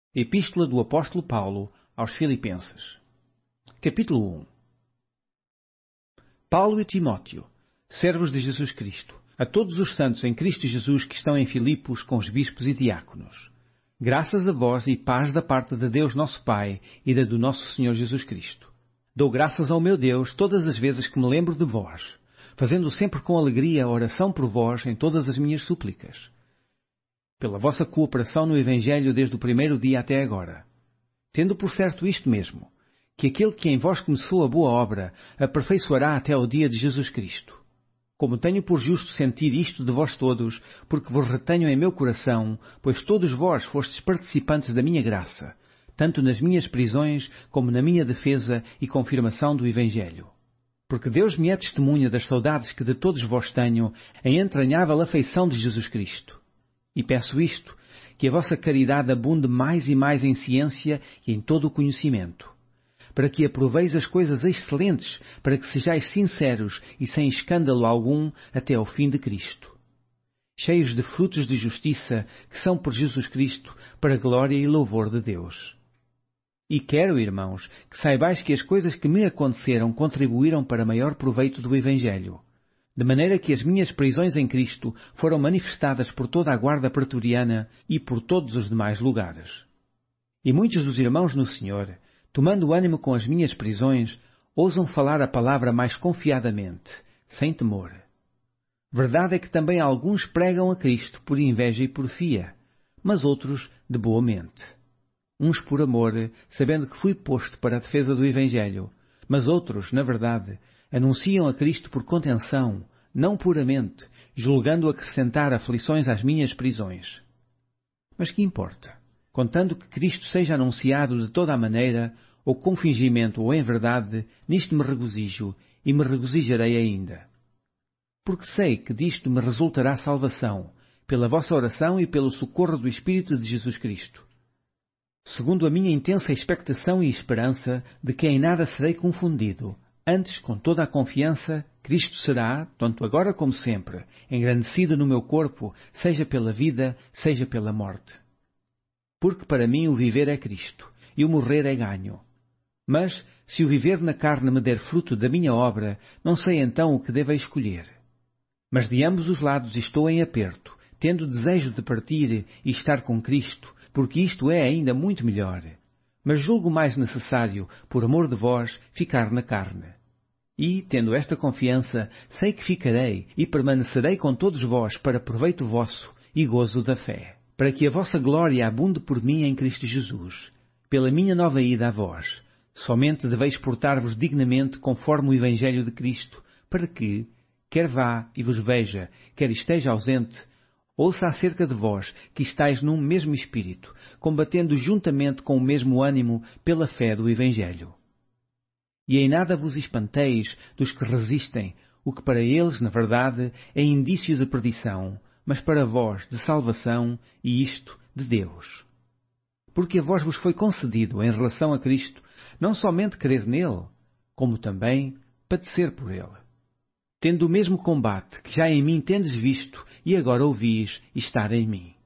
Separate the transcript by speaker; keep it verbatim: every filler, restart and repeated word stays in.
Speaker 1: Epístola do Apóstolo Paulo aos Filipenses. Capítulo um. Paulo e Timóteo, servos de Jesus Cristo, a todos os santos em Cristo Jesus que estão em Filipos com os bispos e diáconos. Graças a vós e paz da parte de Deus nosso Pai e da do nosso Senhor Jesus Cristo. Dou graças ao meu Deus todas as vezes que me lembro de vós, fazendo sempre com alegria a oração por vós em todas as minhas súplicas, pela vossa cooperação no Evangelho desde o primeiro dia até agora. Tendo por certo isto mesmo, que aquele que em vós começou a boa obra aperfeiçoará até ao dia de Jesus Cristo. Como tenho por justo sentir isto de vós todos, porque vos retenho em meu coração, pois todos vós fostes participantes da minha graça, tanto nas minhas prisões como na minha defesa e confirmação do Evangelho. Porque Deus me é testemunha das saudades que de todos vós tenho em entranhável afeição de Jesus Cristo. E peço isto, que a vossa caridade abunde mais e mais em ciência e em todo o conhecimento, para que aproveis as coisas excelentes, para que sejais sinceros e sem escândalo algum até ao fim de Cristo, cheios de frutos de justiça que são por Jesus Cristo, para a glória e louvor de Deus. E quero, irmãos, que saibais que as coisas que me aconteceram contribuíram para maior proveito do Evangelho, de maneira que as minhas prisões em Cristo foram manifestadas por toda a guarda pretoriana e por todos os demais lugares. E muitos dos irmãos no Senhor, tomando ânimo com as minhas prisões, ousam falar a palavra mais confiadamente, sem temor. Verdade é que também alguns pregam a Cristo por inveja e porfia, mas outros de boa mente. Uns por amor, sabendo que fui posto para a defesa do Evangelho, mas outros, na verdade, anunciam a Cristo por contenção, não puramente, julgando acrescentar aflições às minhas prisões. Mas que importa? Contando que Cristo seja anunciado de toda a maneira, ou com fingimento ou em verdade, nisto me regozijo, e me regozijarei ainda. Porque sei que disto me resultará salvação, pela vossa oração e pelo socorro do Espírito de Jesus Cristo. Segundo a minha intensa expectação e esperança de que em nada serei confundido, antes, com toda a confiança, Cristo será, tanto agora como sempre, engrandecido no meu corpo, seja pela vida, seja pela morte. Porque para mim o viver é Cristo, e o morrer é ganho. Mas, se o viver na carne me der fruto da minha obra, não sei então o que devo escolher. Mas de ambos os lados estou em aperto, tendo desejo de partir e estar com Cristo, porque isto é ainda muito melhor. Mas julgo mais necessário, por amor de vós, ficar na carne. E, tendo esta confiança, sei que ficarei e permanecerei com todos vós para proveito vosso e gozo da fé, para que a vossa glória abunde por mim em Cristo Jesus, pela minha nova ida a vós. Somente deveis portar-vos dignamente conforme o Evangelho de Cristo, para que, quer vá e vos veja, quer esteja ausente, ouça acerca de vós, que estáis num mesmo espírito, combatendo juntamente com o mesmo ânimo pela fé do Evangelho. E em nada vos espanteis dos que resistem, o que para eles, na verdade, é indício de perdição, mas para vós de salvação, e isto de Deus. Porque a vós vos foi concedido, em relação a Cristo, não somente crer nele, como também padecer por ele, tendo o mesmo combate que já em mim tendes visto e agora ouvis estar em mim.